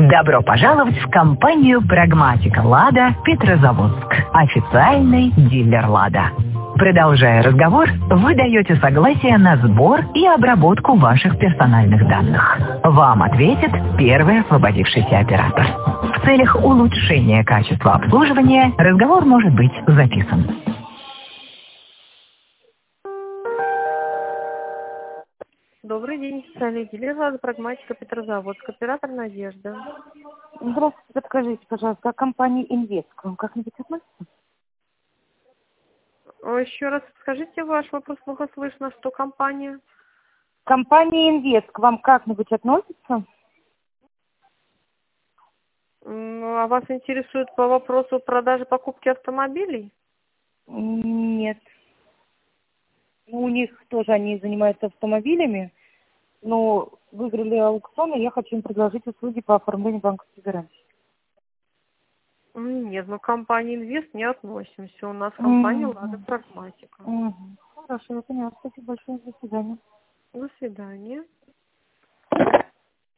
Добро пожаловать в компанию «Прагматика Лада» Петрозаводск. Официальный дилер «Лада». Продолжая разговор, вы даете согласие на сбор и обработку ваших персональных данных. Вам ответит первый освободившийся оператор. В целях улучшения качества обслуживания разговор может быть записан. Добрый день, официальный дилер «Лада Прагматика» Петрозаводск, оператор Надежда. Здравствуйте, подскажите, пожалуйста, а компания «Инвест» к вам как-нибудь относится? Еще раз скажите ваш вопрос, плохо слышно, что компания? Компания «Инвест» к вам как-нибудь относится? А вас интересует по вопросу продажи покупки автомобилей? Нет. У них тоже они занимаются автомобилями, но выиграли аукцион, и я хочу им предложить услуги по оформлению банковской гарантии. Нет, мы к компании «Инвест» не относимся. У нас компания «Лада Прагматика». Хорошо, я поняла. Спасибо большое. До свидания. До свидания.